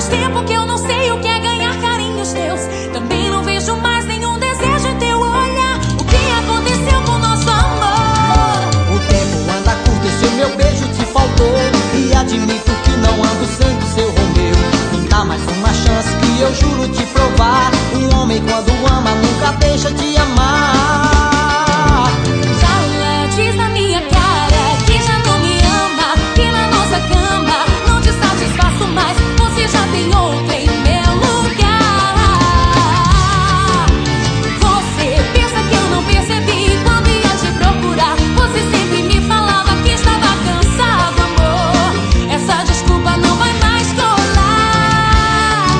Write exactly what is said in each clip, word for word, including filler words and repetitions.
tempo que eu não sei o que é ganhar carinhos teus. Também não vejo mais nenhum desejo em teu olhar. O que aconteceu com o nosso amor? O tempo anda curto e se o meu beijo te faltou, e admito que não ando sendo seu Romeu. Me dá mais uma chance que eu juro te provar. Um homem quando ama nunca deixa de amar. Já diz na minha cara que já não me ama, que na nossa cama não te satisfaço mais. Você já tem outra em meu lugar. Você pensa que eu não percebi quando ia te procurar. Você sempre me falava que estava cansado, amor. Essa desculpa não vai mais colar.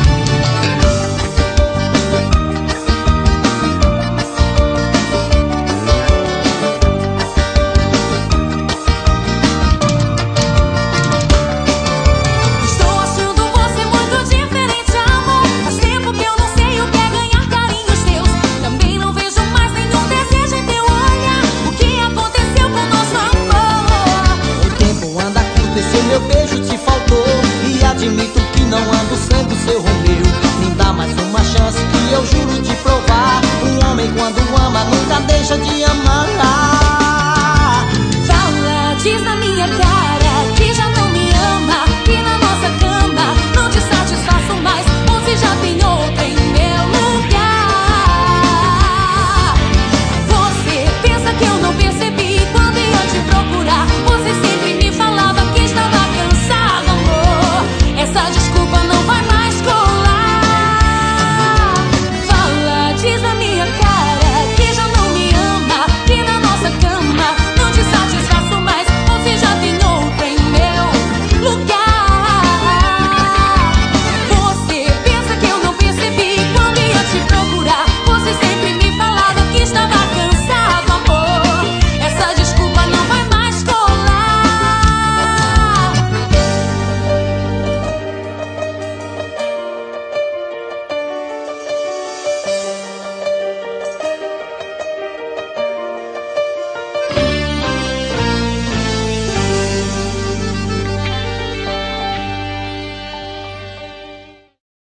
Estou achando você muito diferente, amor. Faz tempo que eu não sei o que é ganhar carinhos teus. Também não vejo mais nenhum desejo em teu olhar. O que aconteceu com o nosso amor? O tempo anda curto e se o meu beijo te faltou, e admito que não ando sendo seu Romeu. Me dá mais uma chance que eu juro te provar. Um homem quando ama nunca deixa de amar.